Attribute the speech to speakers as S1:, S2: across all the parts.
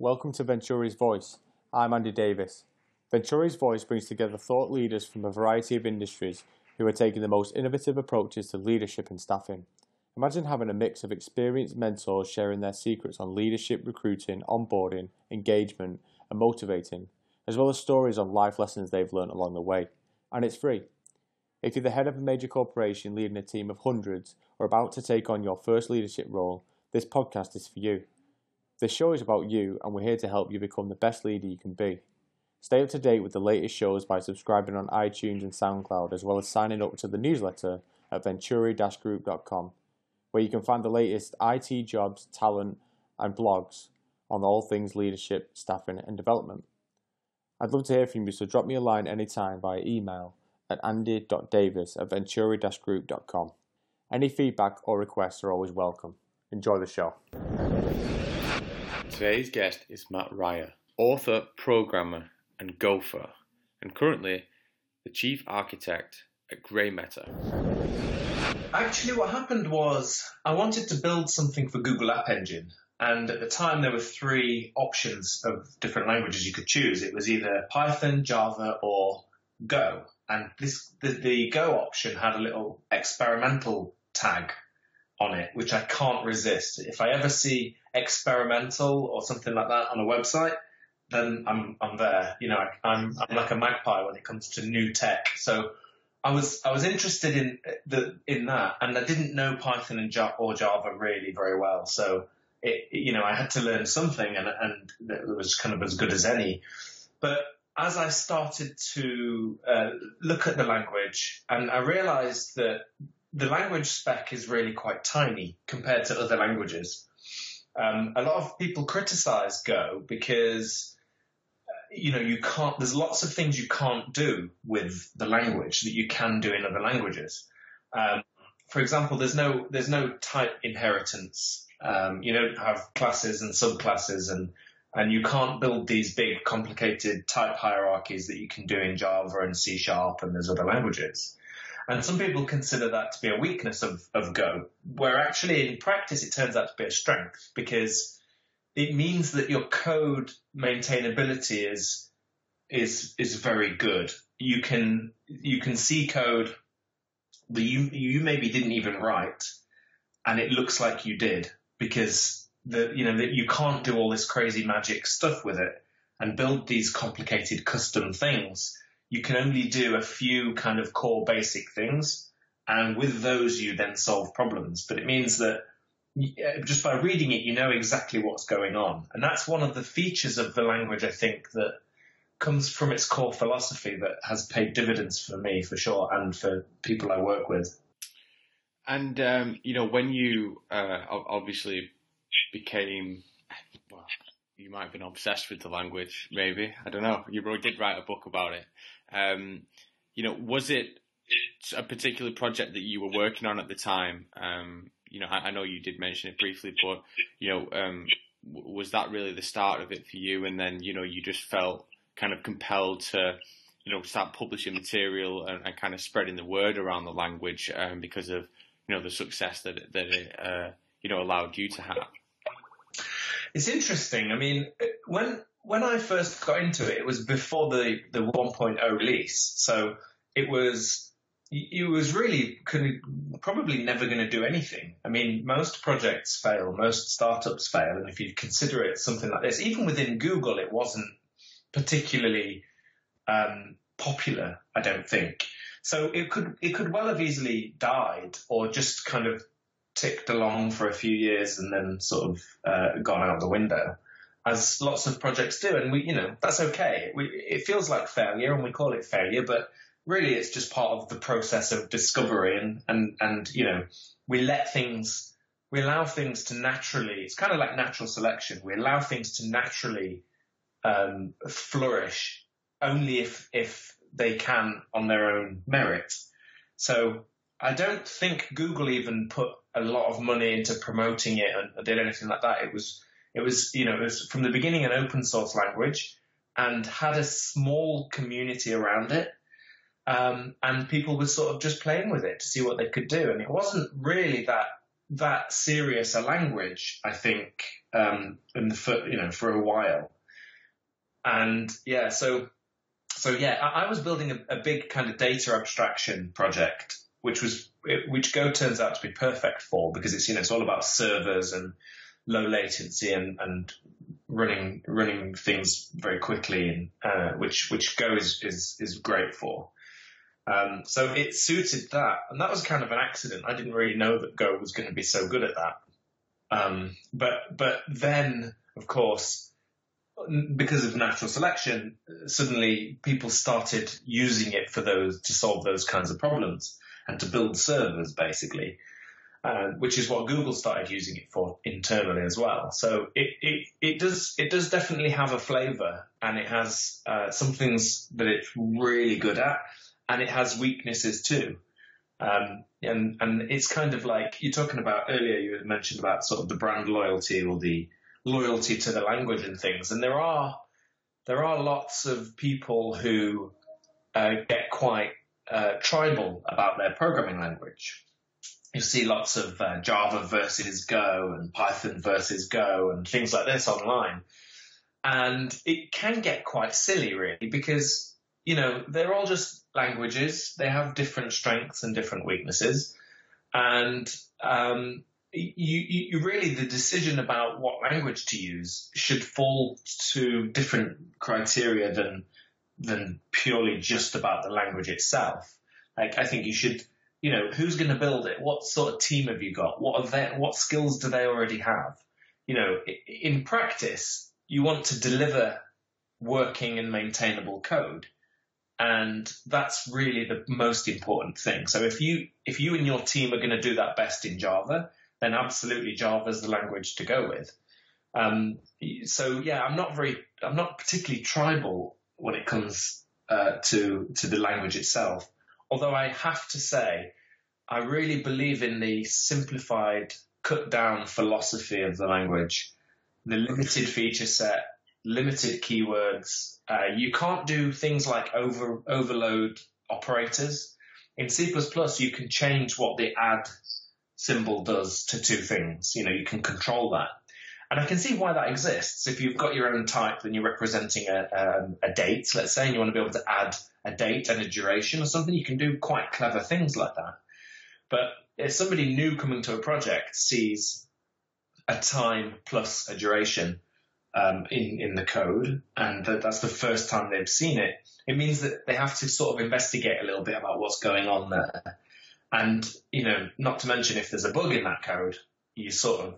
S1: welcome to Venturi's Voice. I'm Andy Davis. Venturi's Voice brings together thought leaders from a variety of industries who are taking the most innovative approaches to leadership and staffing. Imagine having a mix of experienced mentors sharing their secrets on leadership, recruiting, onboarding, engagement, and motivating, as well as stories on life lessons they've learned along the way. And it's free. If you're the head of a major corporation leading a team of hundreds or about to take on your first leadership role, this podcast is for you. This show is about you, and we're here to help you become the best leader you can be. Stay up to date with the latest shows by subscribing on iTunes and SoundCloud, as well as signing up to the newsletter at venturi-group.com, where you can find the latest IT jobs, talent, and blogs on all things leadership, staffing, and development. I'd love to hear from you, so drop me a line anytime via email at andy.davis@venturi-group.com. Any feedback or requests are always welcome. Enjoy the show.
S2: Today's guest is Matt Ryer, author, programmer, and gopher, and currently the chief architect at Grey Matter.
S3: Actually, what happened was I wanted to build something for Google App Engine, and at the time there were three options of different languages you could choose. It was either Python, Java, or Go, and the Go option had a little experimental tag on it, which I can't resist. If I ever see experimental or something like that on a website, then I'm there. You know, I'm like a magpie when it comes to new tech. So I was interested in that, and I didn't know Python or Java really very well. So I had to learn something, and it was kind of as good as any. But as I started to look at the language, and I realized that the language spec is really quite tiny compared to other languages. A lot of people criticize Go because, you can't, there's lots of things you can't do with the language that you can do in other languages. For example, there's no type inheritance. You don't have classes and subclasses, and you can't build these big complicated type hierarchies that you can do in Java and C# and there's other languages. And some people consider that to be a weakness of Go, where actually in practice it turns out to be a strength, because it means that your code maintainability is very good. You can see code that you maybe didn't even write, and it looks like you did, because that you can't do all this crazy magic stuff with it and build these complicated custom things. You can only do a few kind of core basic things, and with those you then solve problems. But it means that just by reading it, you know exactly what's going on. And that's one of the features of the language, I think, that comes from its core philosophy that has paid dividends for me, for sure, and for people I work with.
S2: And, when you obviously became, well, you might have been obsessed with the language, maybe. I don't know. You did write a book about it. Was it a particular project that you were working on at the time? I know you did mention it briefly, but, was that really the start of it for you? And then, you just felt kind of compelled to, start publishing material and kind of spreading the word around the language because of, the success that it allowed you to have.
S3: It's interesting. I mean, when I first got into it, it was before the 1.0 release. So it was really probably never going to do anything. I mean, most projects fail, most startups fail. And if you consider it something like this, even within Google, it wasn't particularly popular, I don't think. So it could well have easily died or just kind of ticked along for a few years and then sort of gone out the window, as lots of projects do. And that's okay. It feels like failure and we call it failure, but really it's just part of the process of discovery and we allow things to naturally, it's kind of like natural selection. We allow things to naturally flourish only if they can on their own merit. So I don't think Google even put a lot of money into promoting it and did anything like that. It was from the beginning an open source language and had a small community around it. And people were sort of just playing with it to see what they could do. And it wasn't really that serious a language, I think, for a while. And yeah, so yeah, I was building a big kind of data abstraction project, which Go turns out to be perfect for, because it's all about servers and low latency and running things very quickly, and which Go is great for. So it suited that, and that was kind of an accident. I didn't really know that Go was going to be so good at that. But then, of course, because of natural selection, suddenly people started using it to solve those kinds of problems and to build servers, basically, which is what Google started using it for internally as well. So it does definitely have a flavor, and it has some things that it's really good at, and it has weaknesses too. And it's kind of like you're talking about earlier. You had mentioned about sort of the brand loyalty or the loyalty to the language and things. And there are lots of people who get quite tribal about their programming language. You see lots of Java versus Go and Python versus Go and things like this online. And it can get quite silly, really, because, they're all just languages. They have different strengths and different weaknesses. And you really, the decision about what language to use should fall to different criteria than purely just about the language itself. Like, I think you should, who's going to build it? What sort of team have you got? What skills do they already have? In practice, you want to deliver working and maintainable code. And that's really the most important thing. So if you and your team are going to do that best in Java, then absolutely Java is the language to go with. So yeah, I'm not particularly tribal when it comes to the language itself. Although I have to say, I really believe in the simplified, cut down philosophy of the language, the limited feature set, limited keywords. You can't do things like overload operators. In C++, you can change what the add symbol does to two things. You can control that. And I can see why that exists. If you've got your own type and you're representing a date, let's say, and you want to be able to add a date and a duration or something, you can do quite clever things like that. But if somebody new coming to a project sees a time plus a duration in the code, and that's the first time they've seen it, it means that they have to sort of investigate a little bit about what's going on there. And, not to mention if there's a bug in that code, you're sort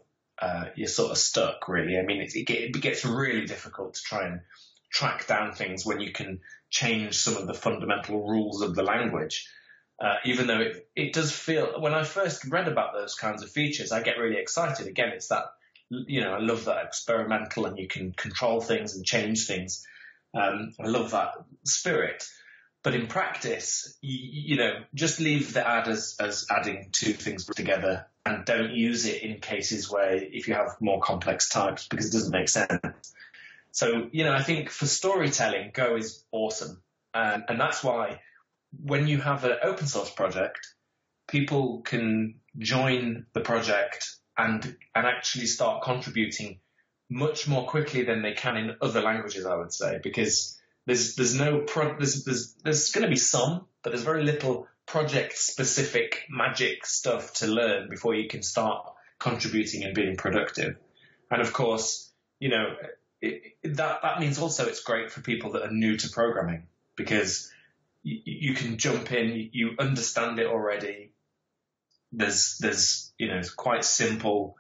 S3: of stuck, really. I mean, it gets really difficult to try and track down things when you can change some of the fundamental rules of the language. Even though it does feel, when I first read about those kinds of features, I get really excited. Again, it's that, I love that experimental and you can control things and change things. I love that spirit. But in practice, just leave the add as adding two things together, and don't use it in cases where if you have more complex types, because it doesn't make sense. So, I think for storytelling, Go is awesome. And that's why when you have an open source project, people can join the project and actually start contributing much more quickly than they can in other languages, I would say, because there's going to be some, but there's very little project specific magic stuff to learn before you can start contributing and being productive. And of course, that means also it's great for people that are new to programming, because you can jump in, you understand it already. There's it's quite simple.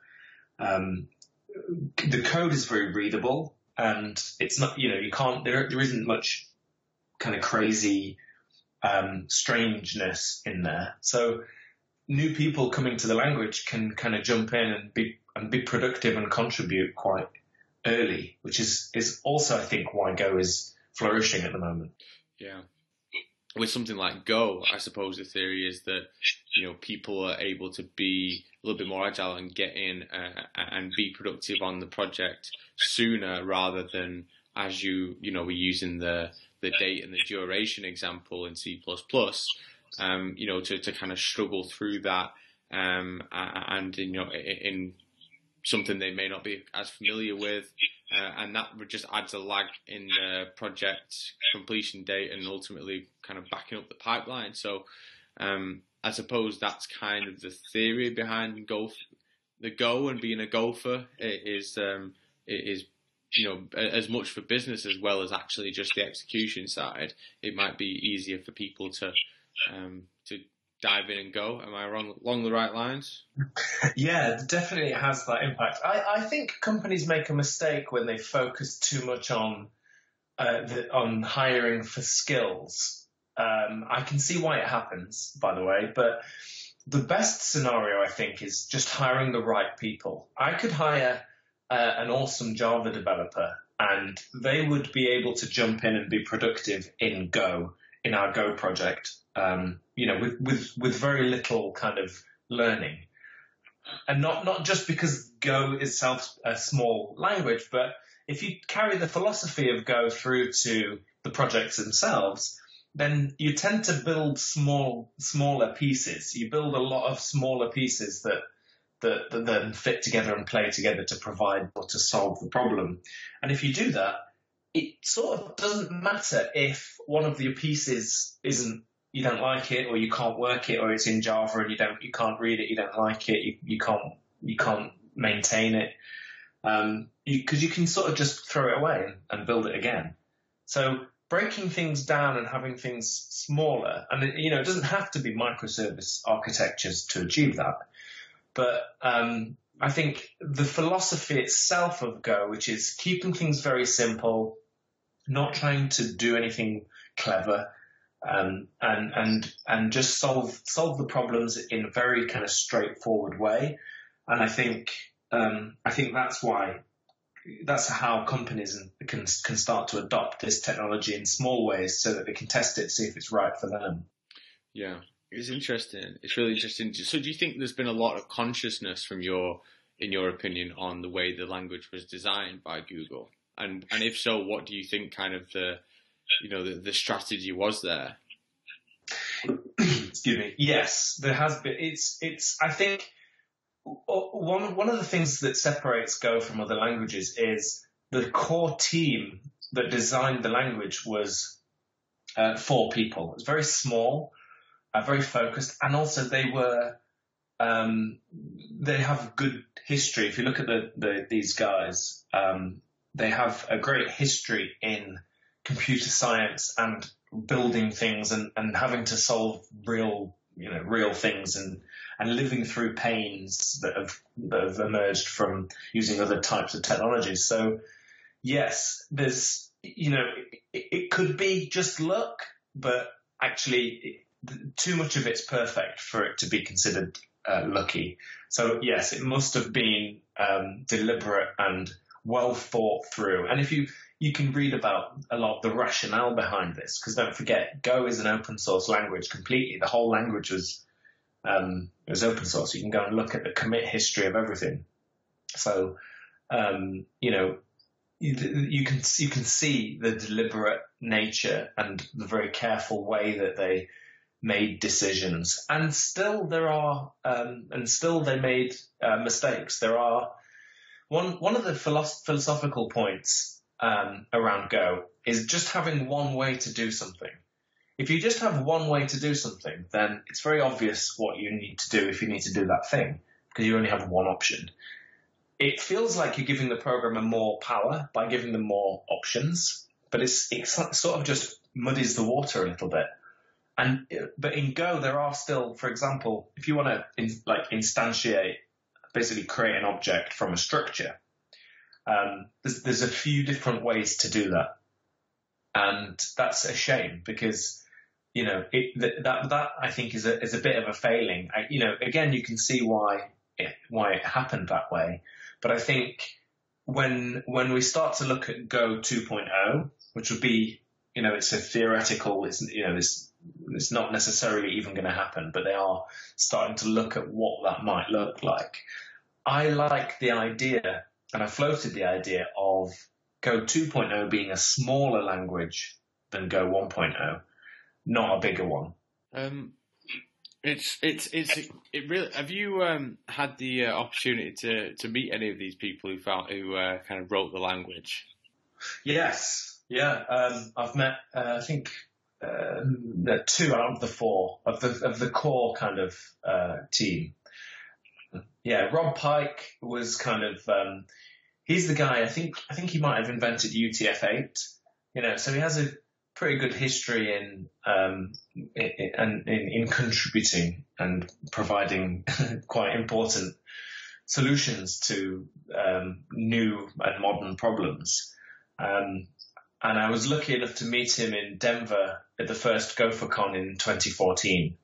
S3: The code is very readable, and it's not, you can't, there isn't much kind of crazy strangeness in there. So new people coming to the language can kind of jump in and be productive and contribute quite early, which is also, I think, why Go is flourishing at the moment.
S2: Yeah. With something like Go, I suppose the theory is that, people are able to be a little bit more agile and get in and be productive on the project sooner, rather than, as we're using the date and the duration example in C++, to kind of struggle through that, and in something they may not be as familiar with, and that just adds a lag in project completion date and ultimately kind of backing up the pipeline. So I suppose that's kind of the theory behind the Go and being a gopher. It is as much for business as well as actually just the execution side. It might be easier for people to dive in and go. Am I wrong along the right lines?
S3: Yeah, definitely it has that impact. I think companies make a mistake when they focus too much on hiring for skills. I can see why it happens, by the way, but the best scenario, I think, is just hiring the right people. I could hire an awesome Java developer, and they would be able to jump in and be productive in our Go project, with very little kind of learning. And not just because Go is itself a small language, but if you carry the philosophy of Go through to the projects themselves, then you tend to build smaller pieces. You build a lot of smaller pieces that then fit together and play together to provide or to solve the problem. And if you do that, it sort of doesn't matter if one of your pieces you don't like it, or you can't work it, or it's in Java and you can't read it, you don't like it, you can't maintain it, because you can sort of just throw it away and build it again. So breaking things down and having things smaller, and it doesn't have to be microservice architectures to achieve that. But I think the philosophy itself of Go, which is keeping things very simple, not trying to do anything clever, and just solve the problems in a very kind of straightforward way. And I think that's how companies can start to adopt this technology in small ways so that they can test it, see if it's right for them.
S2: Yeah, it's interesting. It's really interesting. So do you think there's been a lot of consciousness in your opinion, on the way the language was designed by Google? And if so, what do you think kind of the strategy was there?
S3: Excuse me. Yes, there has been. It's. I think one of the things that separates Go from other languages is the core team that designed the language was 4 people. It was very small, very focused, and also they were. They have good history. If you look at these guys, they have a great history in computer science and building things and having to solve real things and living through pains that have emerged from using other types of technologies. So yes, there's, it could be just luck, but actually too much of it's perfect for it to be considered lucky. So yes, it must have been deliberate and well thought through. And if you can read about a lot of the rationale behind this, because don't forget, Go is an open source language completely. The whole language was open source. You can go and look at the commit history of everything. So, you can see the deliberate nature and the very careful way that they made decisions. And still they made mistakes. There are one of the philosophical points around Go is just having one way to do something. If you just have one way to do something, then it's very obvious what you need to do if you need to do that thing, because you only have one option. It feels like you're giving the programmer more power by giving them more options, but it sort of just muddies the water a little bit. But in Go, there are still, for example, if you want to instantiate, basically create an object from a structure, there's a few different ways to do that, and that's a shame because that I think is a bit of a failing. Again, you can see why it happened that way, but I think when we start to look at Go 2.0, which would be it's a theoretical, it's not necessarily even going to happen, but they are starting to look at what that might look like. I like the idea, and I floated the idea of Go 2.0 being a smaller language than Go 1.0, not a bigger one.
S2: It really. Have you had the opportunity to meet any of these people who kind of wrote the language?
S3: Yes, yeah. I've met I think 2 out of the 4 of the core kind of team. Yeah, Rob Pike was kind of he's the guy. I think he might have invented UTF-8. So he has a pretty good history in contributing and providing quite important solutions to new and modern problems. And I was lucky enough to meet him in Denver at the first GopherCon in 2014.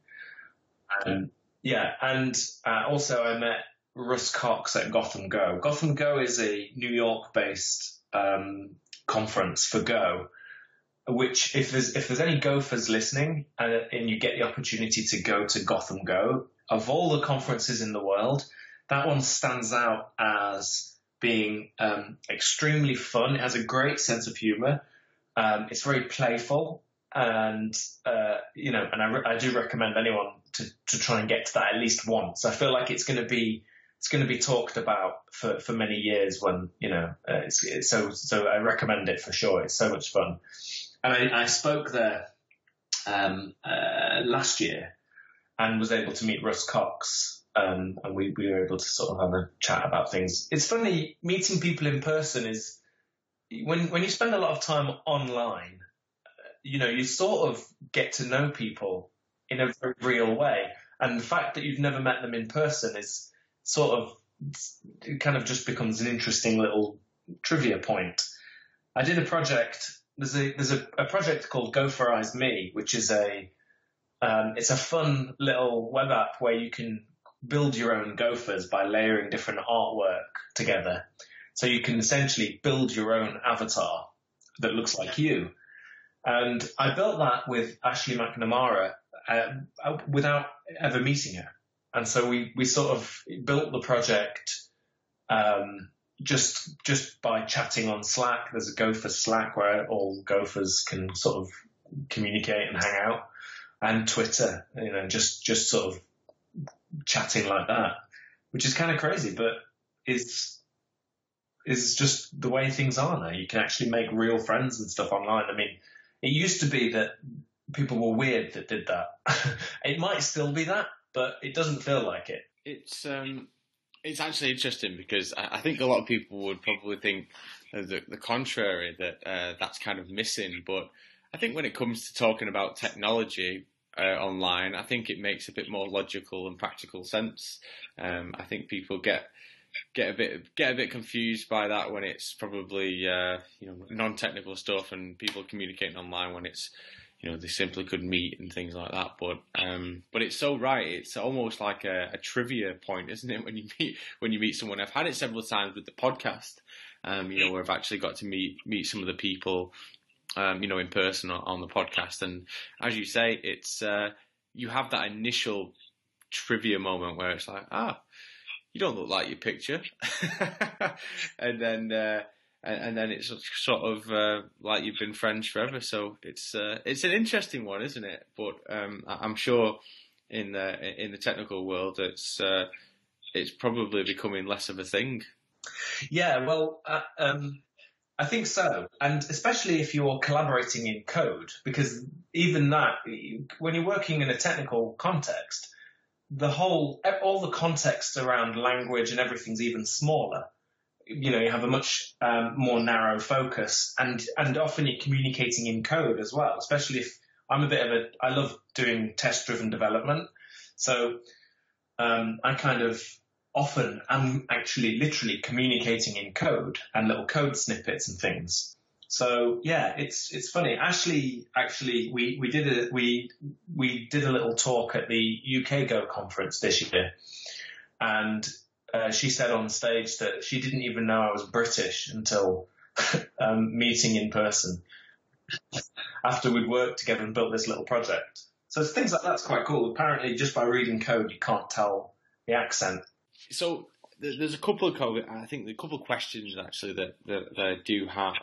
S3: And also I met Russ Cox at Gotham Go. Gotham Go is a New York-based conference for Go, which if there's any Gophers listening and you get the opportunity to go to Gotham Go, of all the conferences in the world, that one stands out as being extremely fun. It has a great sense of humor. It's very playful, and I do recommend anyone to try and get to that at least once. I feel like it's going to be talked about for many years when so I recommend it for sure. It's so much fun. And I spoke there last year and was able to meet Russ Cox, and we were able to sort of have a chat about things. It's funny, meeting people in person is when you spend a lot of time online, you sort of get to know people in a very real way. And the fact that you've never met them in person is sort of, it kind of just becomes an interesting little trivia point. I did a project. There's a project called Gopherize Me, which is it's a fun little web app where you can build your own gophers by layering different artwork together. So you can essentially build your own avatar that looks like you. And I built that with Ashley McNamara without ever meeting her. And so we sort of built the project just by chatting on Slack. There's a Gopher Slack where all Gophers can sort of communicate and hang out, and Twitter, just sort of chatting like that, which is kind of crazy, but is just the way things are now. You can actually make real friends and stuff online. I mean, it used to be that people were weird that did that. It might still be that, but it doesn't feel like it.
S2: It's actually interesting because I think a lot of people would probably think the contrary, that that's kind of missing. But I think when it comes to talking about technology online, I think it makes a bit more logical and practical sense. I think people get a bit confused by that when it's probably non-technical stuff, and people communicating online when it's they simply could meet and things like that. But it's so right. It's almost like a trivia point, isn't it? When you meet someone. I've had it several times with the podcast. Where I've actually got to meet some of the people, in person on the podcast. And as you say, it's you have that initial trivia moment where it's like, you don't look like your picture, and then it's sort of like you've been friends forever. So it's an interesting one, isn't it? But I'm sure in the technical world, it's probably becoming less of a thing.
S3: Yeah, well, I think so, and especially if you're collaborating in code, because even that, when you're working in a technical context, all the context around language and everything's even smaller. You have a much more narrow focus, and often you're communicating in code as well, especially if I'm I love doing test-driven development. So I kind of often am actually literally communicating in code and little code snippets and things. So yeah, it's funny. Ashley, actually, we did a little talk at the UK Go conference this year, and she said on stage that she didn't even know I was British until meeting in person after we'd worked together and built this little project. So things like that's quite cool. Apparently, just by reading code, you can't tell the accent.
S2: So there's a couple of questions actually that I do have,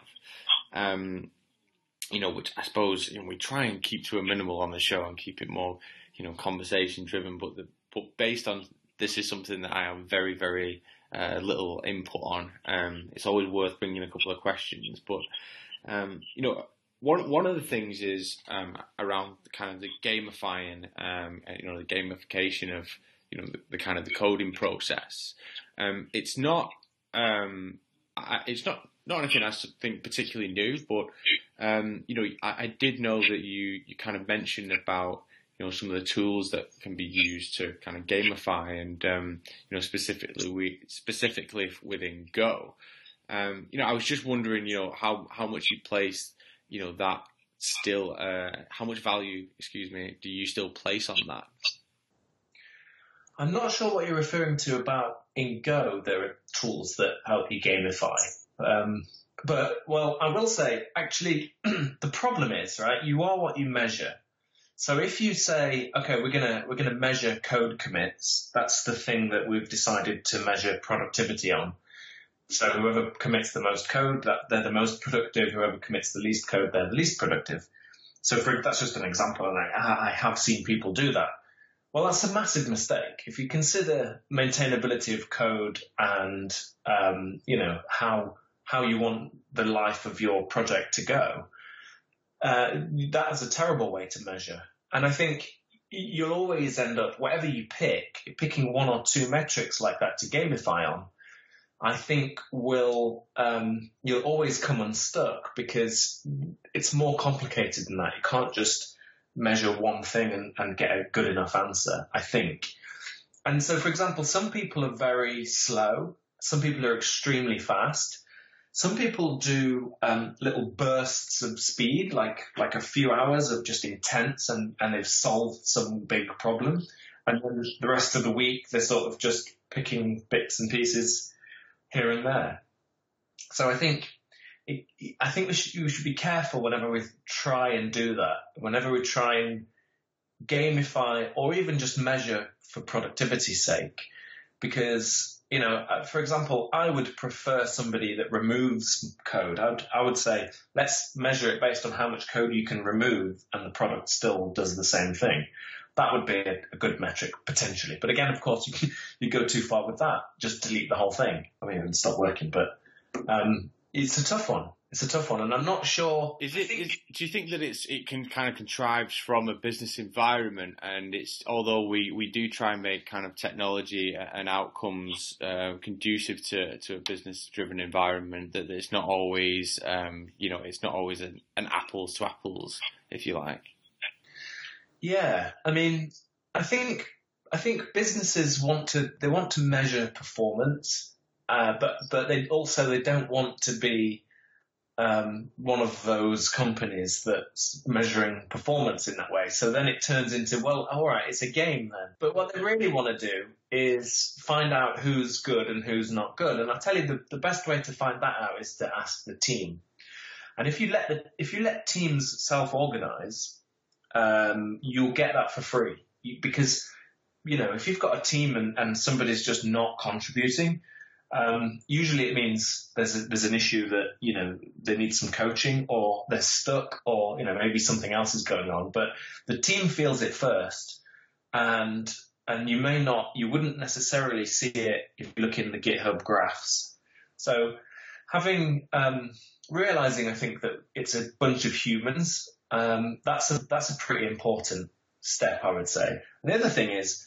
S2: which I suppose we try and keep to a minimal on the show and keep it more conversation driven, but based on this is something that I have very, very little input on. It's always worth bringing a couple of questions, but one of the things is around kind of the gamifying, the gamification of the kind of the coding process. It's not anything I think particularly new, but I did know that you kind of mentioned about some of the tools that can be used to kind of gamify, and specifically within Go. I was just wondering, how much you place, that still, how much value, do you still place on that?
S3: I'm not sure what you're referring to about in Go. There are tools that help you gamify. But I will say, actually, the problem is, right, you are what you measure. So if you say, okay, we're gonna measure code commits, that's the thing that we've decided to measure productivity on. So whoever commits the most code, they're the most productive. Whoever commits the least code, they're the least productive. So that's just an example, and I have seen people do that. Well, that's a massive mistake. If you consider maintainability of code and how you want the life of your project to go, that is a terrible way to measure. And I think you'll always end up, whatever you picking one or two metrics like that to gamify on, I think you'll always come unstuck, because it's more complicated than that. You can't just measure one thing and get a good enough answer, I think. And so, for example, some people are very slow. Some people are extremely fast. Some people do little bursts of speed, like a few hours of just intense, and they've solved some big problem. And then the rest of the week, they're sort of just picking bits and pieces here and there. So I think we should be careful whenever we try and do that, whenever we try and gamify or even just measure for productivity's sake. Because, for example, I would prefer somebody that removes code. I would say, let's measure it based on how much code you can remove and the product still does the same thing. That would be a good metric, potentially. But again, of course, you go too far with that. Just delete the whole thing. I mean, it would stop working. But it's a tough one. It's a tough one, and I'm not sure.
S2: Do you think that it can kind of contrive from a business environment, and although we do try and make kind of technology and outcomes conducive to a business-driven environment, that it's not always it's not always an apples to apples, if you like.
S3: Yeah, I mean, I think businesses want to measure performance, but they don't want to be one of those companies that's measuring performance in that way. So then it turns into, well, all right, it's a game then. But what they really want to do is find out who's good and who's not good. And I'll tell you, the best way to find that out is to ask the team. And if you let teams self-organize, you'll get that for free. Because, if you've got a team and somebody's just not contributing, usually it means there's an issue that, they need some coaching, or they're stuck, or, maybe something else is going on. But the team feels it first, and you wouldn't necessarily see it if you look in the GitHub graphs. So realizing, I think, that it's a bunch of humans, that's a pretty important step, I would say. And the other thing is,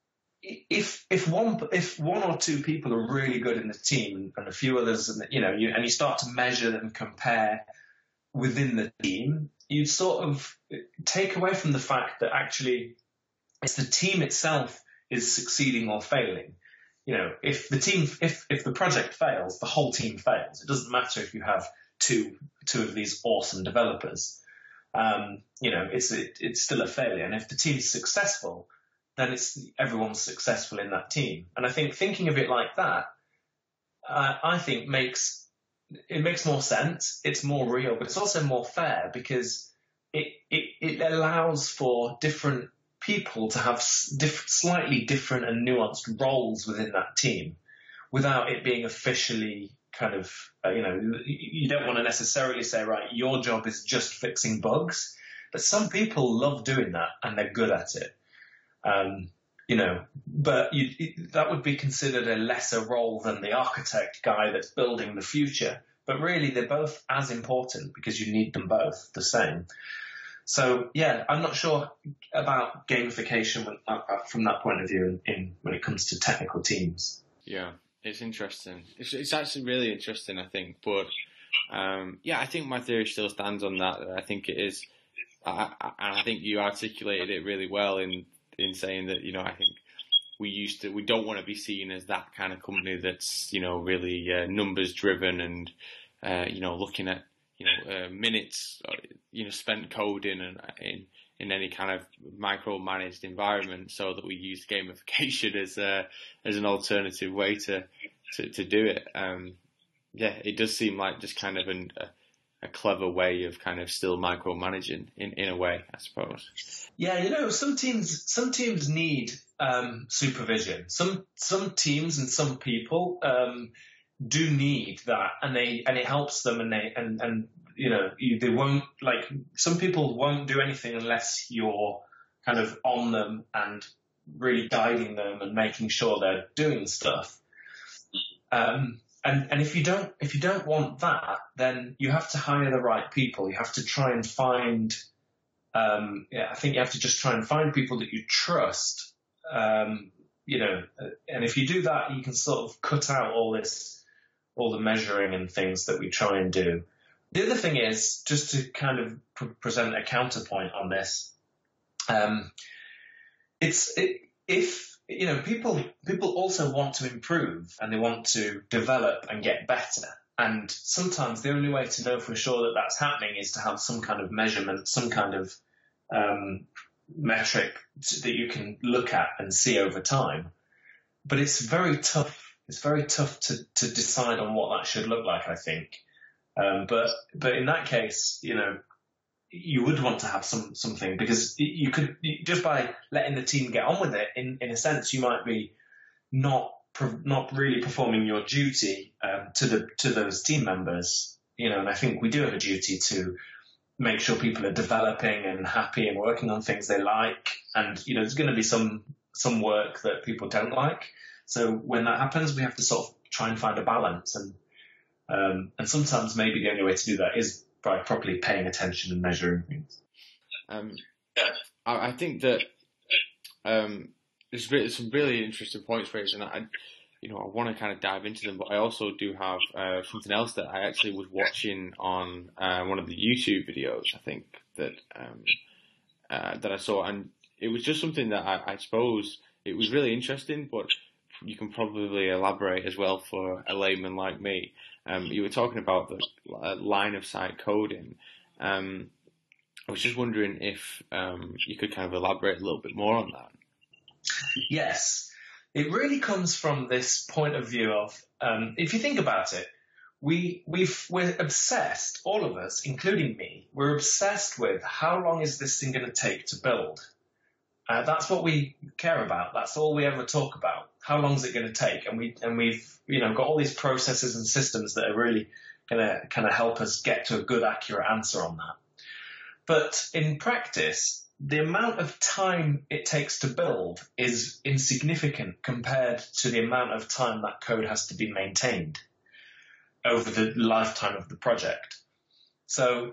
S3: if one or two people are really good in the team and a few others, and you start to measure and compare within the team, you sort of take away from the fact that actually it's the team itself is succeeding or failing. If the project fails, the whole team fails. It doesn't matter if you have two of these awesome developers. It's still a failure. And if the team's successful, then everyone's successful in that team. And I think thinking of it like that, I think makes more sense. It's more real, but it's also more fair, because it allows for different people to have slightly different and nuanced roles within that team, without it being officially kind of, you don't want to necessarily say, right, your job is just fixing bugs, but some people love doing that and they're good at it. But that would be considered a lesser role than the architect guy that's building the future. But really, they're both as important because you need them both the same. So, yeah, I'm not sure about gamification from that point of view when it comes to technical teams.
S2: Yeah, it's interesting. It's actually really interesting, I think. But, I think my theory still stands on that. I think it is, and I think you articulated it really well in saying that, I think we don't want to be seen as that kind of company that's, really numbers driven and, looking at, minutes, spent coding and in any kind of micromanaged environment, so that we use gamification as an alternative way to do it. It does seem like just kind of a clever way of kind of still micromanaging in a way, I suppose.
S3: Yeah, some teams need supervision. Some teams and some people do need that, and it helps them, and they won't, like, some people won't do anything unless you're kind of on them and really guiding them and making sure they're doing stuff. And if you don't want that, then you have to hire the right people. You have to try and find, I think you have to just try and find people that you trust, and if you do that, you can sort of cut out all the measuring and things that we try and do. The other thing is, just to kind of present a counterpoint on this, people also want to improve and they want to develop and get better. And sometimes the only way to know for sure that that's happening is to have some kind of measurement, some kind of metric that you can look at and see over time. But it's very tough. It's very tough to decide on what that should look like, I think. But in that case, you would want to have something, because you could, just by letting the team get on with it, in a sense, you might be not really performing your duty to those team members. And I think we do have a duty to make sure people are developing and happy and working on things they like. And there's going to be some work that people don't like. So when that happens, we have to sort of try and find a balance. And sometimes maybe the only way to do that is by properly paying attention and measuring things.
S2: I think that there's some really interesting points raised, and I want to kind of dive into them. But I also do have something else that I actually was watching on one of the YouTube videos, I think, that I saw, and it was just something that I suppose it was really interesting, but you can probably elaborate as well for a layman like me. You were talking about the line of sight coding. I was just wondering if you could kind of elaborate a little bit more on that.
S3: Yes, it really comes from this point of view of, if you think about it, we're obsessed, all of us, including me, we're obsessed with how long is this thing going to take to build. That's what we care about. That's all we ever talk about. How long is it going to take? And we've got all these processes and systems that are really going to kind of help us get to a good, accurate answer on that. But in practice, the amount of time it takes to build is insignificant compared to the amount of time that code has to be maintained over the lifetime of the project. So,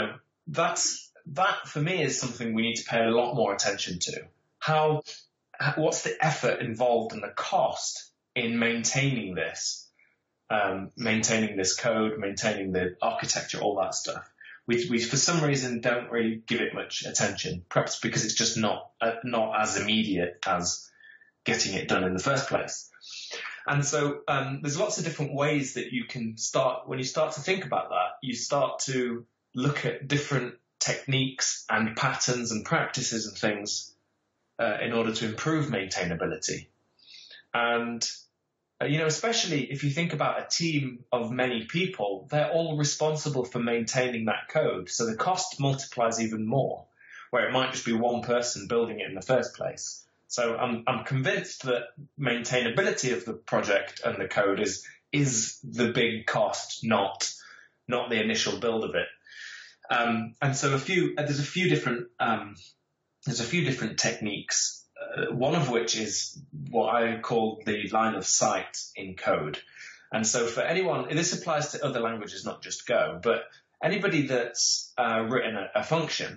S3: that for me is something we need to pay a lot more attention to. What's the effort involved and the cost in maintaining this code, maintaining the architecture, all that stuff. We for some reason don't really give it much attention, perhaps because it's just not as immediate as getting it done in the first place. And so there's lots of different ways that you can start. When you start to think about that, you start to look at different techniques and patterns and practices and things in order to improve maintainability. And, especially if you think about a team of many people, they're all responsible for maintaining that code. So the cost multiplies even more, where it might just be one person building it in the first place. So I'm convinced that maintainability of the project and the code is the big cost, not the initial build of it. And so there's a few different techniques one of which is what I call the line of sight in code. And so for anyone, this applies to other languages, not just Go, but anybody that's written a function,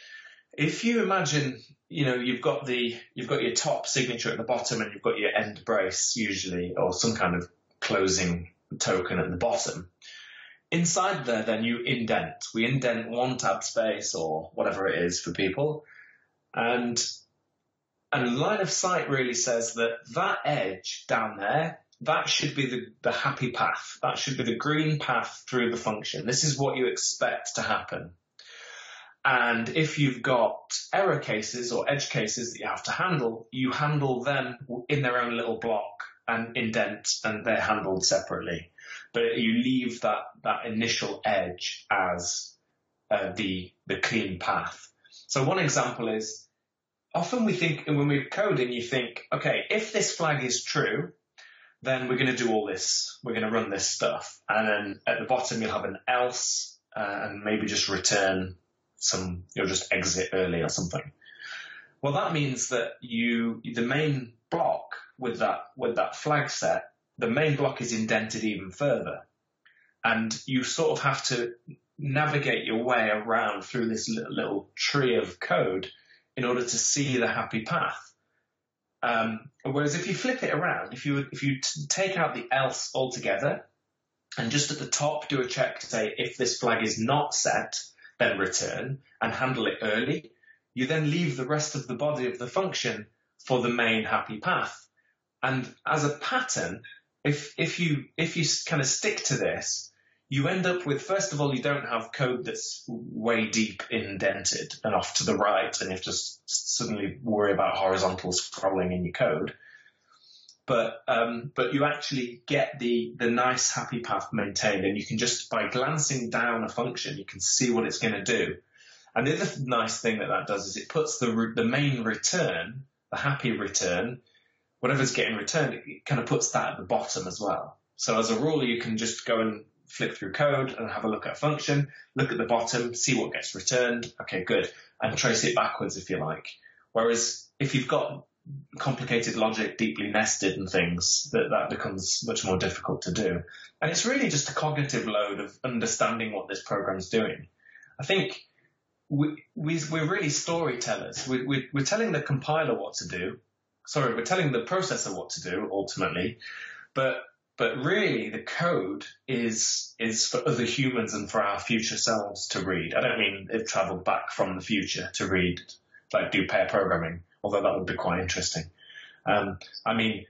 S3: if you imagine, you've got your top signature at the bottom and you've got your end brace usually, or some kind of closing token at the bottom. Inside there, then you indent. We indent one tab space or whatever it is for people. And line of sight really says that edge down there, that should be the happy path. That should be the green path through the function. This is what you expect to happen. And if you've got error cases or edge cases that you have to handle, you handle them in their own little block and indent, and they're handled separately. But you leave that initial edge as the clean path. So one example is, often we think, when we're coding, you think, okay, if this flag is true, then we're going to do all this. We're going to run this stuff. And then at the bottom, you'll have an else, and maybe just return you'll just exit early or something. Well, that means that the main block with that flag set, the main block is indented even further. And you sort of have to navigate your way around through this little tree of code in order to see the happy path. Whereas if you flip it around, if you take out the else altogether and just at the top do a check to say if this flag is not set, then return and handle it early, you then leave the rest of the body of the function for the main happy path. And as a pattern, if you kind of stick to this, you end up with, first of all, you don't have code that's way deep indented and off to the right, and you have to suddenly worry about horizontal scrolling in your code. But you actually get the nice happy path maintained, and you can just, by glancing down a function, you can see what it's going to do. And the other nice thing that does is it puts the main return, the happy return, whatever's getting returned, it kind of puts that at the bottom as well. So as a rule, you can just go and flick through code and have a look at a function, look at the bottom, see what gets returned. Okay, good. And trace it backwards if you like. Whereas if you've got complicated logic deeply nested and things, that becomes much more difficult to do. And it's really just a cognitive load of understanding what this program's doing. I think we're really storytellers. We're telling the compiler what to do. Sorry, we're telling the processor what to do ultimately, but really the code is for other humans and for our future selves to read. I don't mean they've traveled back from the future to read, like do pair programming, although that would be quite interesting. I mean,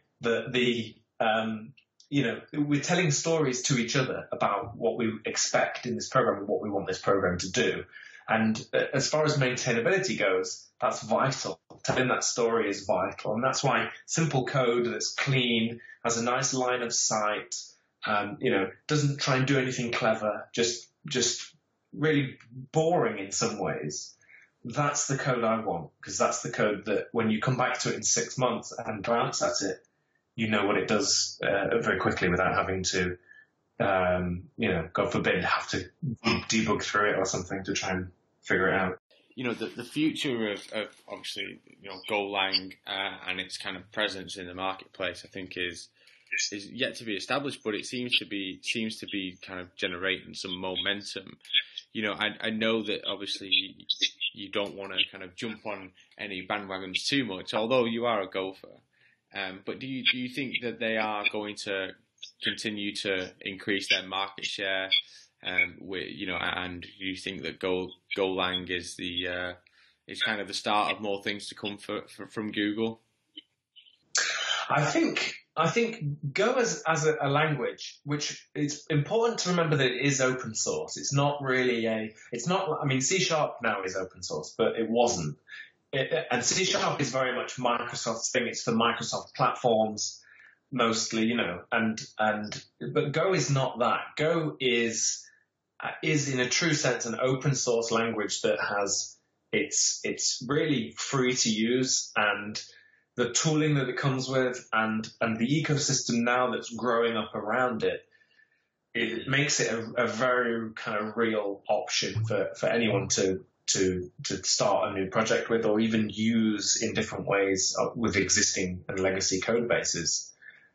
S3: we're telling stories to each other about what we expect in this program and what we want this program to do. And as far as maintainability goes, that's vital. Telling that story is vital. And that's why simple code that's clean, has a nice line of sight, doesn't try and do anything clever, just really boring in some ways. That's the code I want, because that's the code that when you come back to it in 6 months and glance at it, you know what it does very quickly without having to, God forbid, have to debug through it or something to try and figure it out.
S2: The future of obviously, Golang and its kind of presence in the marketplace, I think is yet to be established, but it seems to be kind of generating some momentum. I know that obviously you don't want to kind of jump on any bandwagons too much, although you are a gopher. But do you think that they are going to continue to increase their market share? And do you think that Golang is is kind of the start of more things to come from Google?
S3: I think Go as a language, which it's important to remember that it is open source. It's not really C# now is open source, but it wasn't. And C# is very much Microsoft's thing. It's for Microsoft platforms mostly, but Go is not that. Go is in a true sense an open source language that has it's really free to use, and the tooling that it comes with and the ecosystem now that's growing up around it, it makes it a very kind of real option for anyone to to start a new project with, or even use in different ways with existing and legacy code bases.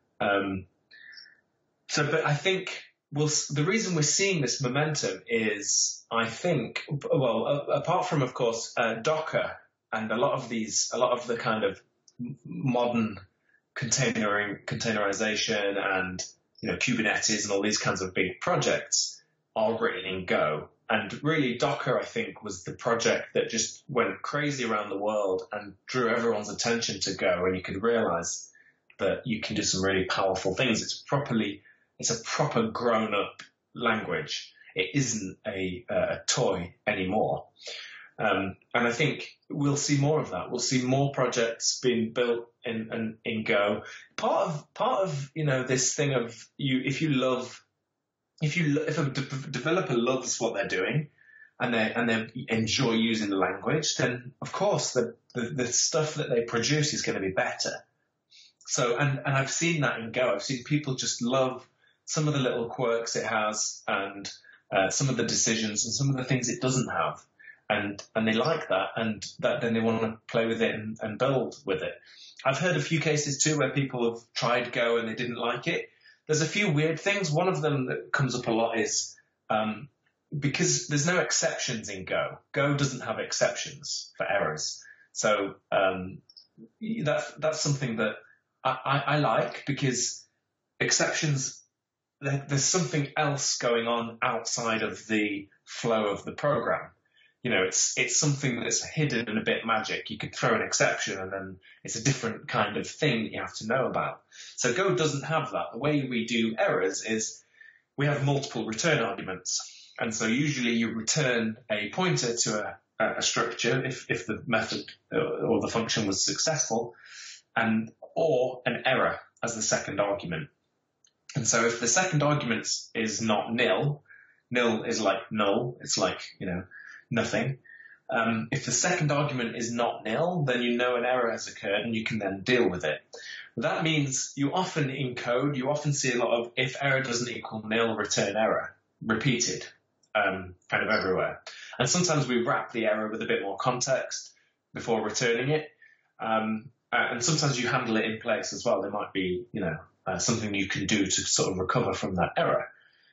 S3: But I think the reason we're seeing this momentum is, I think, apart from, of course, Docker and a lot of the kind of modern containerization and, Kubernetes and all these kinds of big projects are written in Go. And really, Docker, I think, was the project that just went crazy around the world and drew everyone's attention to Go. And you could realize that you can do some really powerful things. It's a proper grown-up language. It isn't a toy anymore. And I think we'll see more of that. We'll see more projects being built in Go. Part of this thing of if a developer loves what they're doing and they enjoy using the language, then of course the stuff that they produce is going to be better. So and I've seen that in Go. I've seen people just love some of the little quirks it has and some of the decisions and some of the things it doesn't have. And they like that, and that then they want to play with it and build with it. I've heard a few cases too where people have tried Go and they didn't like it. There's a few weird things. One of them that comes up a lot is because there's no exceptions in Go. Go doesn't have exceptions for errors. So that's something that I like, because exceptions, there's something else going on outside of the flow of the program. It's something that's hidden and a bit magic. You could throw an exception and then it's a different kind of thing that you have to know about. So Go doesn't have that. The way we do errors is we have multiple return arguments. And so usually you return a pointer to a structure if the method or the function was successful, or an error as the second argument. And so if the second argument is not nil is like null. It's like, nothing. If the second argument is not nil, then an error has occurred and you can then deal with it. That means in code, you often see a lot of if error doesn't equal nil, return error, repeated, kind of everywhere. And sometimes we wrap the error with a bit more context before returning it. And sometimes you handle it in place as well. There might be, something you can do to sort of recover from that error.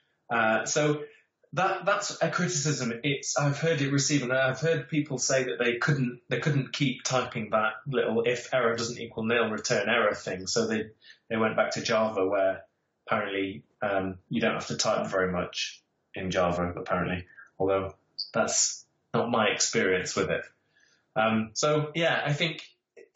S3: So that's a criticism. I've heard it received, and I've heard people say that they couldn't keep typing that little if error doesn't equal nil, return error thing. So they went back to Java, where apparently you don't have to type very much in Java, apparently, although that's not my experience with it. So yeah, I think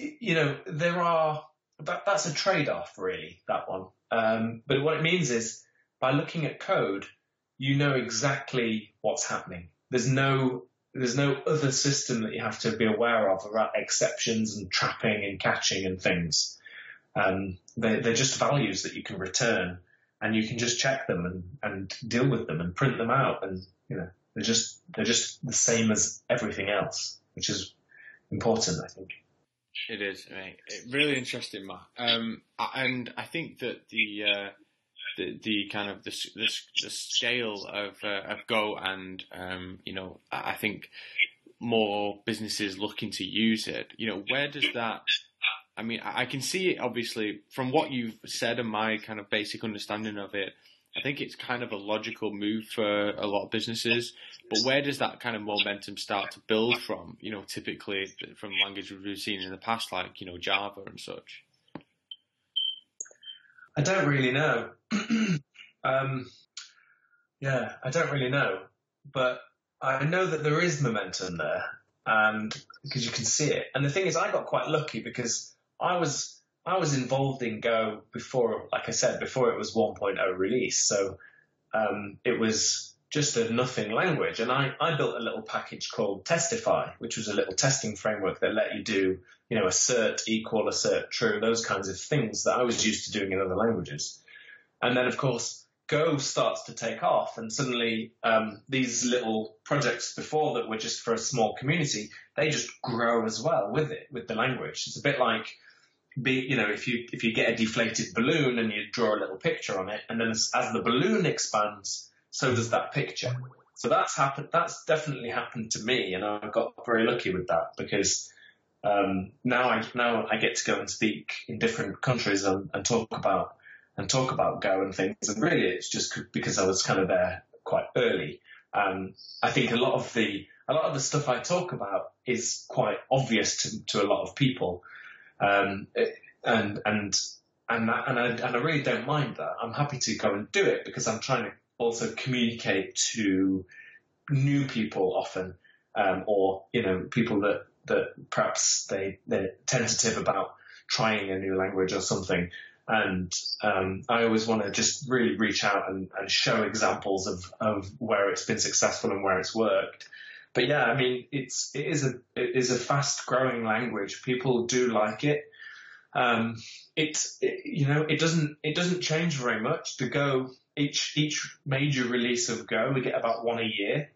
S3: that's a trade-off, really, that one. But what it means is, by looking at code, you know exactly what's happening. There's no other system that you have to be aware of about exceptions and trapping and catching and things. They're just values that you can return, and you can just check them and deal with them and print them out. And they're just the same as everything else, which is important, I think.
S2: It is, mate. Really interesting, Matt. And I think that the kind of the scale of Go and I think more businesses looking to use it. Where does that? I mean, I can see it obviously from what you've said and my kind of basic understanding of it. I think it's kind of a logical move for a lot of businesses. But where does that kind of momentum start to build from? Typically from languages we've seen in the past, like Java and such.
S3: I don't really know. I don't really know. But I know that there is momentum there, and because you can see it. And the thing is, I got quite lucky because I was involved in Go before, like I said, before it was 1.0 release. So it was just a nothing language. And I built a little package called Testify, which was a little testing framework that let you do, assert equal, assert true, those kinds of things that I was used to doing in other languages. And then, of course, Go starts to take off, and suddenly these little projects before that were just for a small community, they just grow as well with it, with the language. It's a bit like, if you get a deflated balloon and you draw a little picture on it, and then as the balloon expands, so does that picture. So that's happened. That's definitely happened to me, and I got very lucky with that because now I get to go and speak in different countries and talk about Go and things. And really, it's just because I was kind of there quite early. I think a lot of the stuff I talk about is quite obvious to a lot of people, and I really don't mind that. I'm happy to go and do it because I'm trying to also communicate to new people often, or people that perhaps they're tentative about trying a new language or something. And I always want to just really reach out and show examples of where it's been successful and where it's worked. But yeah, I mean, it is a fast growing language. People do like it. It doesn't change very much. The Go, each major release of Go, we get about one a year.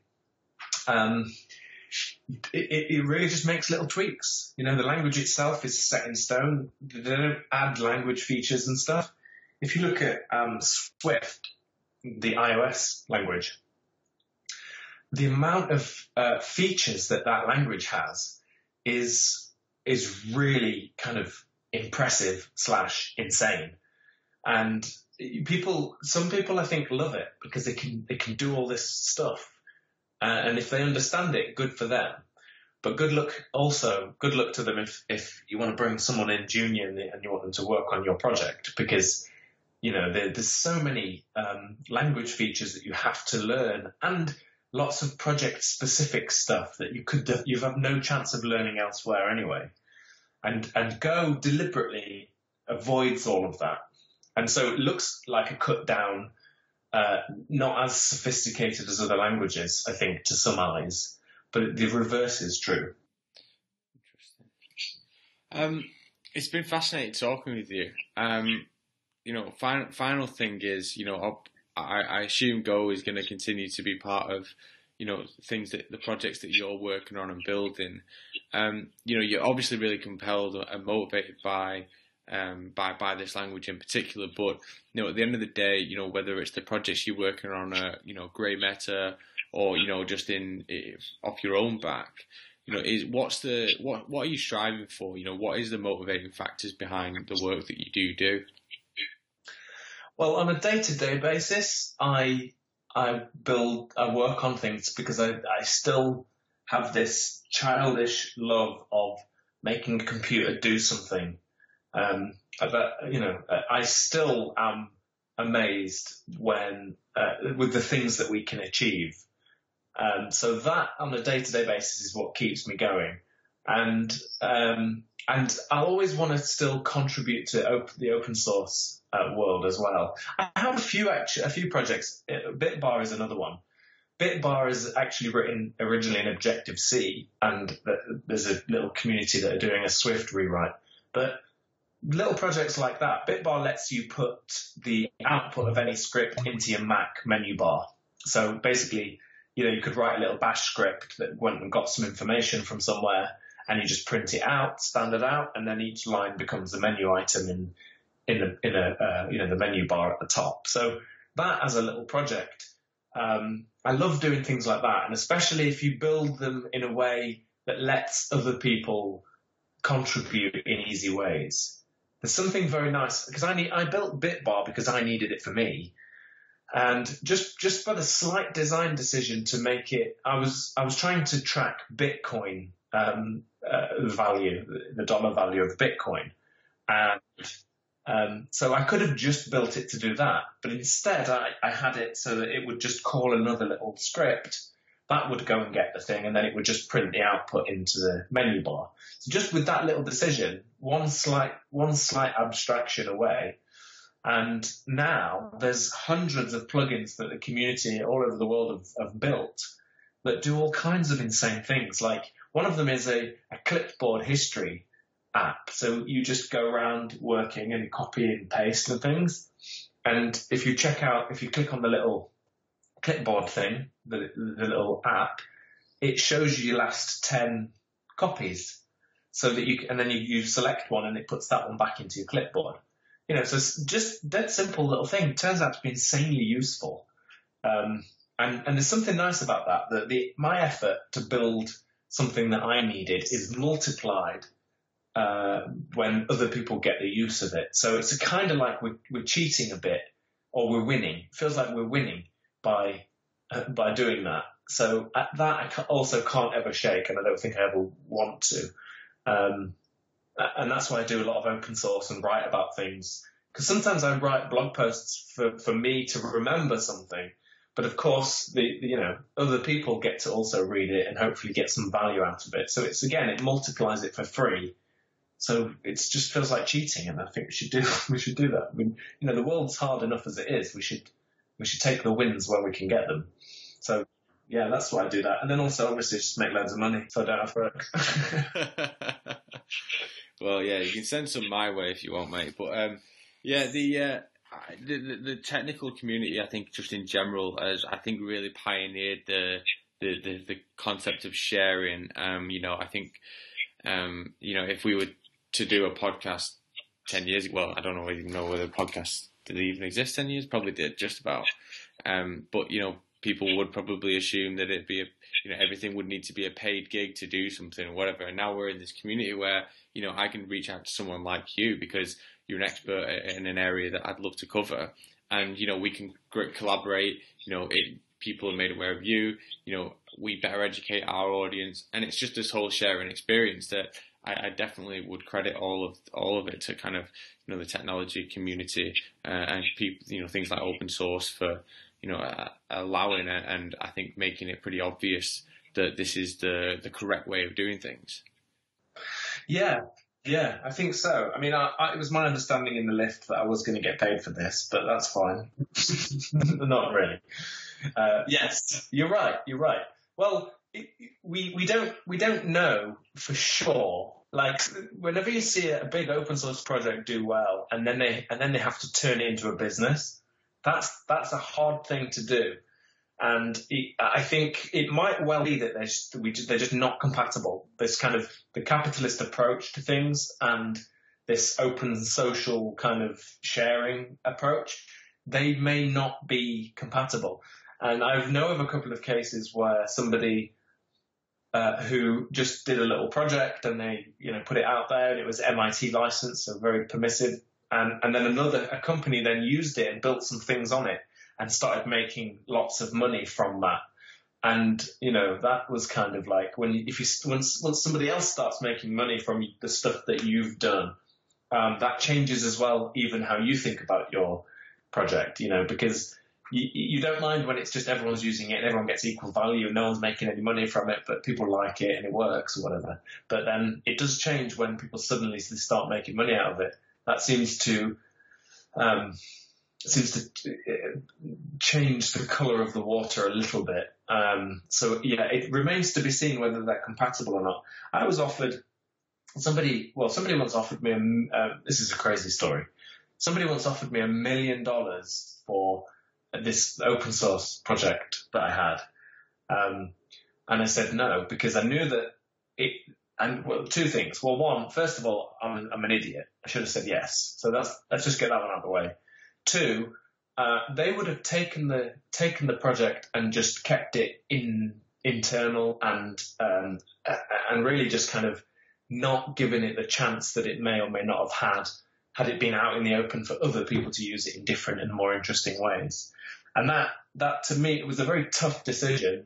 S3: It really just makes little tweaks. The language itself is set in stone. They don't add language features and stuff. If you look at Swift, the iOS language, the amount of features that language has is really kind of impressive / insane. And some people I think love it because they can do all this stuff. And if they understand it, good for them. But good luck to them if you want to bring someone in junior and you want them to work on your project, because there's so many language features that you have to learn, and lots of project specific stuff that you have no chance of learning elsewhere anyway. And Go deliberately avoids all of that, and so it looks like a cut down. Not as sophisticated as other languages, I think, to some eyes, but the reverse is true.
S2: Interesting. It's been fascinating talking with you. Final thing is, I assume Go is going to continue to be part of, things the projects that you're working on and building. You're obviously really compelled and motivated by this language in particular, but at the end of the day, whether it's the projects you're working on, Grey Meta, or just off your own back, what are you striving for? What is the motivating factors behind the work that you do?
S3: Well, on a day-to-day basis, I work on things because I still have this childish love of making a computer do something. I still am amazed with the things that we can achieve. So that on a day-to-day basis is what keeps me going. And I always want to still contribute to the open source world as well. I have a few projects. Bitbar is another one. Bitbar is actually written originally in Objective-C, and there's a little community that are doing a Swift rewrite. But little projects like that, Bitbar lets you put the output of any script into your Mac menu bar. So basically, you could write a little bash script that went and got some information from somewhere, and you just print it out, standard out, and then each line becomes a menu item in the menu bar at the top. So that as a little project, I love doing things like that, and especially if you build them in a way that lets other people contribute in easy ways. There's something very nice because I built Bitbar because I needed it for me, and just by the slight design decision to make it, I was trying to track Bitcoin value, the dollar value of Bitcoin, and so I could have just built it to do that, but instead I had it so that it would just call another little script that would go and get the thing, and then it would just print the output into the menu bar. So just with that little decision, one slight abstraction away, and now there's hundreds of plugins that the community all over the world have built that do all kinds of insane things. Like one of them is a clipboard history app. So you just go around working and copy and paste and things. And if you click on the little clipboard thing, the little app, it shows you your last 10 copies. So that you select one and it puts that one back into your clipboard. So it's just that simple little thing. It turns out to be insanely useful. And And there's something nice about that my effort to build something that I needed is multiplied when other people get the use of it. So it's a kind of like we're cheating a bit, or we're winning. It feels like we're winning by doing that. So that I also can't ever shake, and I don't think I ever want to. And that's why I do a lot of open source and write about things. Because sometimes I write blog posts for me to remember something. But of course, other people get to also read it and hopefully get some value out of it. So it multiplies it for free. So it just feels like cheating, and I think we should do that. I mean, the world's hard enough as it is. We should take the wins where we can get them. So yeah, that's why I do that. And then also obviously just make loads of money so I don't have to work.
S2: Well, yeah, you can send some my way if you want, mate. But the technical community, I think, just in general, has really pioneered the concept of sharing. I think if we were to do a podcast 10 years ago, well, I don't even know whether podcasts did even exist 10 years, probably did, just about. But people would probably assume that it'd be everything would need to be a paid gig to do something or whatever. And now we're in this community where, I can reach out to someone like you because you're an expert in an area that I'd love to cover. And, we can collaborate, people are made aware of you, we better educate our audience. And it's just this whole sharing experience that I definitely would credit all of it to kind of, the technology community and people, things like open source for, allowing it, and I think making it pretty obvious that this is the correct way of doing things.
S3: Yeah, I think so. I mean, it was my understanding in the lift that I was going to get paid for this, but that's fine. Not really. Yes, you're right. Well, we don't know for sure. Like, whenever you see a big open source project do well, and then they have to turn it into a business, that's a hard thing to do. And I think it might well be that they're just not compatible. This kind of the capitalist approach to things and this open social kind of sharing approach, they may not be compatible. And I know of a couple of cases where somebody who just did a little project and they put it out there, and it was MIT licensed, so very permissive. And then a company then used it and built some things on it and started making lots of money from that. And, that was kind of like once somebody else starts making money from the stuff that you've done, that changes as well, even how you think about your project, because you don't mind when it's just everyone's using it and everyone gets equal value and no one's making any money from it, but people like it and it works or whatever. But then it does change when people suddenly start making money out of it. That seems to change the color of the water a little bit. So yeah, it remains to be seen whether they're compatible or not. I was offered somebody once offered me this is a crazy story. Somebody once offered me $1 million for this open source project that I had. And I said no, because I knew that two things. Well, one, first of all, I'm an idiot. I should have said yes. So let's just get that one out of the way. Two, they would have taken the project and just kept it internal and really just kind of not given it the chance that it may or may not have had it been out in the open for other people to use it in different and more interesting ways. And that to me, it was a very tough decision.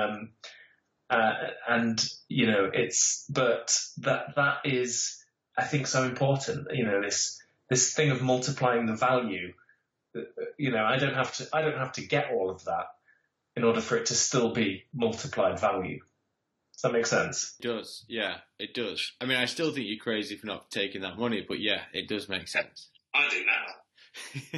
S3: That is, I think, so important. This thing of multiplying the value. I don't have to get all of that in order for it to still be multiplied value. Does that make sense?
S2: It does, yeah, it does. I mean, I still think you're crazy for not taking that money, but yeah, it does make sense.
S3: I do now.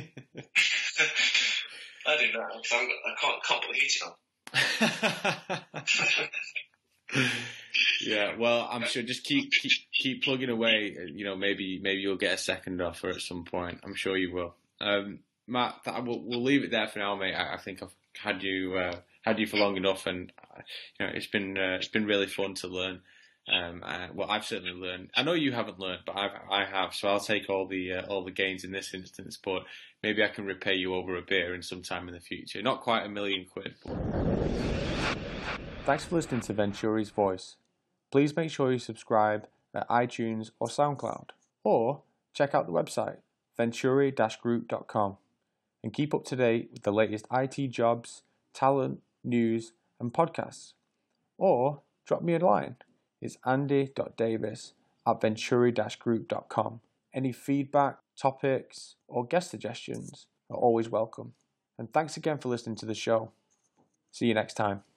S3: I do now, because I can't put the heating on.
S2: Yeah, well, I'm sure just keep plugging away. Maybe you'll get a second offer at some point. I'm sure you will. Matt, we'll leave it there for now, mate. I think I've had you for long enough, and it's been really fun to learn Well, I've certainly learned. I know you haven't learned, but I have. So I'll take all the gains in this instance. But maybe I can repay you over a beer in some time in the future. Not quite £1 million. But...
S1: Thanks for listening to Venturi's Voice. Please make sure you subscribe at iTunes or SoundCloud, or check out the website venturi-group.com and keep up to date with the latest IT jobs, talent, news, and podcasts. Or drop me a line. It's andy.davis@venturi-group.com. Any feedback, topics, or guest suggestions are always welcome. And thanks again for listening to the show. See you next time.